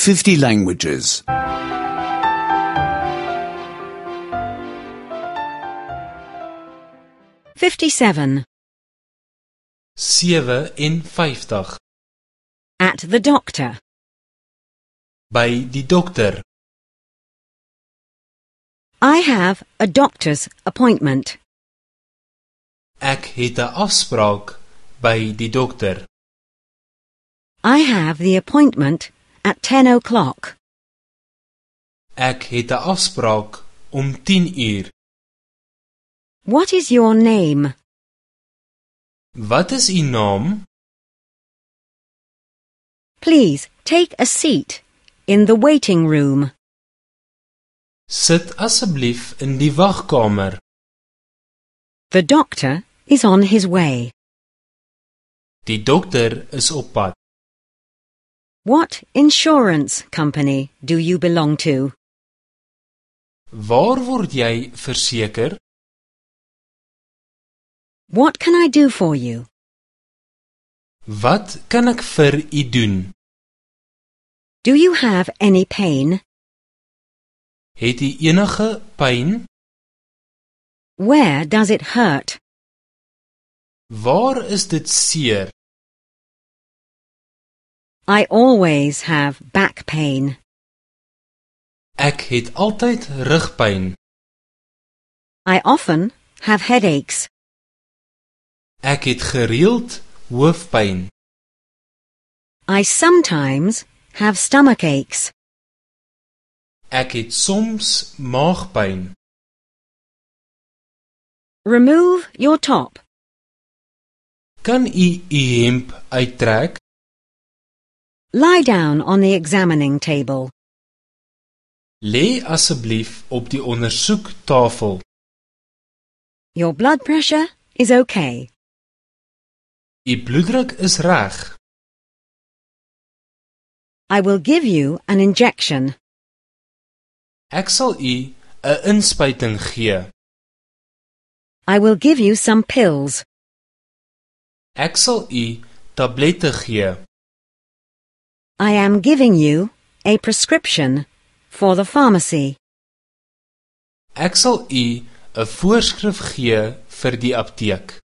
50 languages. 57. 57. At the doctor. By die dokter. I have a doctor's appointment. Ek het 'n afspraak by die dokter. I have the appointment at 10 o'clock. Ek het 'n afspraak om 10 uur. What is your name? Wat is u naam? Please take a seat in the waiting room. Sit asseblief in die wagkamer. The doctor is on his way. Die dokter is op pad. What insurance company do you belong to? Waar word jy verseker? What can I do for you? Wat kan ek vir u doen? Do you have any pain? Het u enige pyn? Where does it hurt? Waar is dit seer? I always have back pain. Ek het altyd rugpyn. I often have headaches. Ek het gereeld hoofpyn. I sometimes have stomach aches. Ek het soms maagpyn. Remove your top. Kan u u hemp uittrek? Lie down on the examining table. Lê asseblief op die ondersoektafel. Your blood pressure is okay. U bloeddruk is reg. I will give you an injection. Ek sal u 'n inspuiting gee. I will give you some pills. Ek sal u tablette gee. I am giving you a prescription for the pharmacy. Ek sal u 'n voorskrif gee vir die apteek.